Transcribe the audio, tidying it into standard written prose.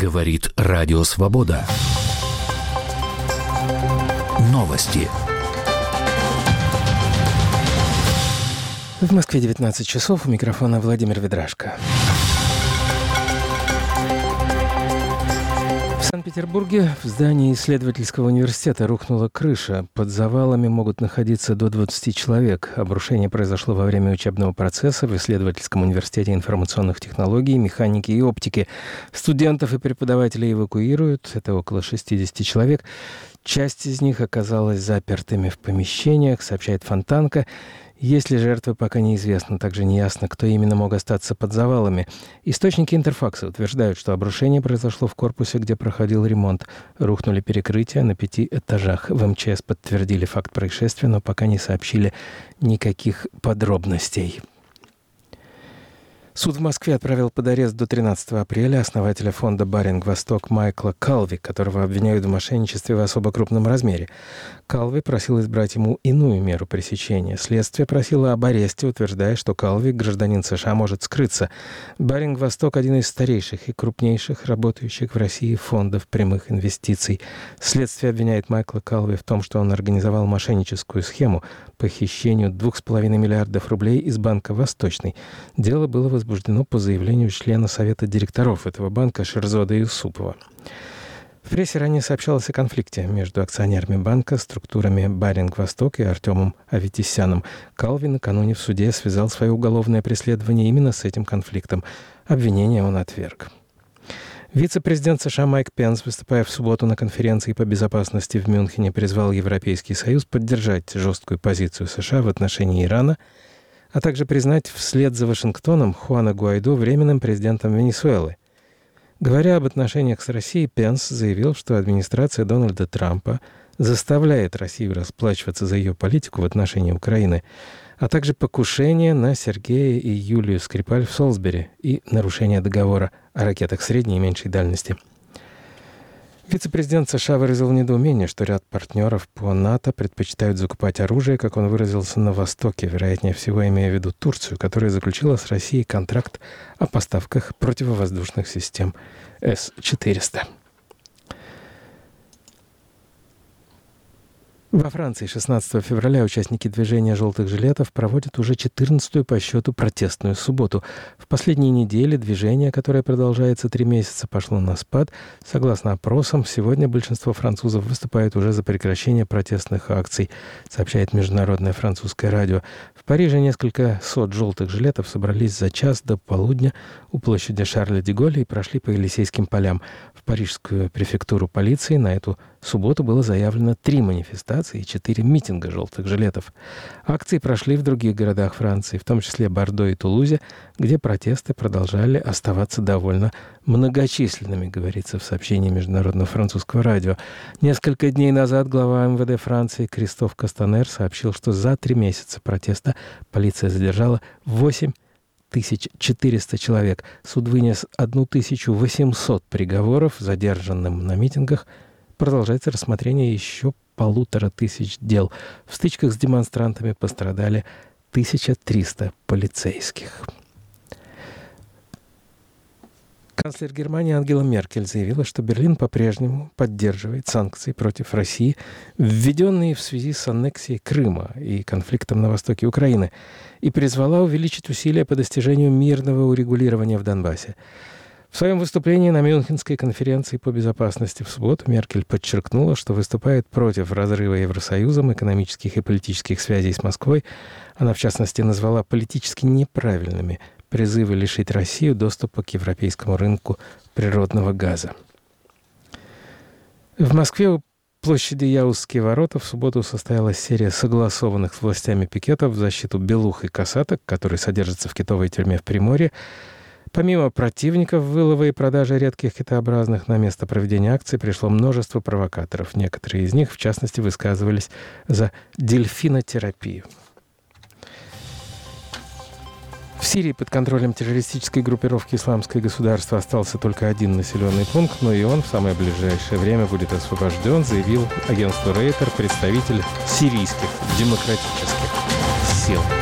Говорит Радио Свобода. Новости. В Москве 19 часов. У микрофона Владимир Ведрашко. В Санкт-Петербурге в здании исследовательского университета рухнула крыша. Под завалами могут находиться до 20 человек. Обрушение произошло во время учебного процесса в исследовательском университете информационных технологий, механики и оптики. Студентов и преподавателей эвакуируют. Это около 60 человек. Часть из них оказалась запертыми в помещениях, сообщает Фонтанка. Есть ли жертвы, пока неизвестно. Также неясно, кто именно мог остаться под завалами. Источники Интерфакса утверждают, что обрушение произошло в корпусе, где проходил ремонт. Рухнули перекрытия на 5 этажах. В МЧС подтвердили факт происшествия, но пока не сообщили никаких подробностей. Суд в Москве отправил под арест до 13 апреля основателя фонда «Баринг Восток» Майкла Калви, которого обвиняют в мошенничестве в особо крупном размере. Калви просил избрать ему иную меру пресечения. Следствие просило об аресте, утверждая, что Калви, гражданин США, может скрыться. «Баринг Восток» — один из старейших и крупнейших работающих в России фондов прямых инвестиций. Следствие обвиняет Майкла Калви в том, что он организовал мошенническую схему по хищению 2,5 миллиардов рублей из банка «Восточный». Дело было возбуждено по заявлению члена Совета директоров этого банка Шерзода Юсупова. В прессе ранее сообщалось о конфликте между акционерами банка, структурами «Баринг Восток» и Артемом Аветисяном. Калви накануне в суде связал свое уголовное преследование именно с этим конфликтом. Обвинение он отверг. Вице-президент США Майк Пенс, выступая в субботу на конференции по безопасности в Мюнхене, призвал Европейский Союз поддержать жесткую позицию США в отношении Ирана, а также признать вслед за Вашингтоном Хуана Гуайдо временным президентом Венесуэлы. Говоря об отношениях с Россией, Пенс заявил, что администрация Дональда Трампа заставляет Россию расплачиваться за ее политику в отношении Украины, а также покушение на Сергея и Юлию Скрипаль в Солсбери и нарушение договора о ракетах средней и меньшей дальности. Вице-президент США выразил недоумение, что ряд партнеров по НАТО предпочитают закупать оружие, как он выразился, на Востоке, вероятнее всего имея в виду Турцию, которая заключила с Россией контракт о поставках противовоздушных систем С-400. Во Франции 16 февраля участники движения «Желтых жилетов» проводят уже 14-ю по счету протестную субботу. В последние недели движение, которое продолжается 3 месяца, пошло на спад. Согласно опросам, сегодня большинство французов выступает уже за прекращение протестных акций, сообщает Международное французское радио. В Париже несколько сот «желтых жилетов» собрались за час до полудня у площади Шарля-де-Голля и прошли по Елисейским полям. В парижскую префектуру полиции на эту субботу было заявлено 3 манифестации и 4 митинга «желтых жилетов». Акции прошли в других городах Франции, в том числе Бордо и Тулузе, где протесты продолжали оставаться довольно многочисленными, говорится в сообщении Международного французского радио. Несколько дней назад глава МВД Франции Кристоф Кастанер сообщил, что за 3 месяца протеста полиция задержала 8400 человек. Суд вынес 1800 приговоров задержанным на митингах. Продолжается рассмотрение еще 1500 дел. В стычках с демонстрантами пострадали 1300 полицейских. Канцлер Германии Ангела Меркель заявила, что Берлин по-прежнему поддерживает санкции против России, введенные в связи с аннексией Крыма и конфликтом на востоке Украины, и призвала увеличить усилия по достижению мирного урегулирования в Донбассе. В своем выступлении на Мюнхенской конференции по безопасности в субботу Меркель подчеркнула, что выступает против разрыва Евросоюзом экономических и политических связей с Москвой. Она, в частности, назвала политически неправильными призывы лишить Россию доступа к европейскому рынку природного газа. В Москве у площади Яузские ворота в субботу состоялась серия согласованных с властями пикетов в защиту белух и косаток, которые содержатся в китовой тюрьме в Приморье. Помимо противников вылова и продажи редких китообразных, на место проведения акции пришло множество провокаторов. Некоторые из них, в частности, высказывались за дельфинотерапию. В Сирии под контролем террористической группировки «Исламское государство» остался только один населенный пункт, но и он в самое ближайшее время будет освобожден, заявил агентству Рейтер представитель сирийских демократических сил.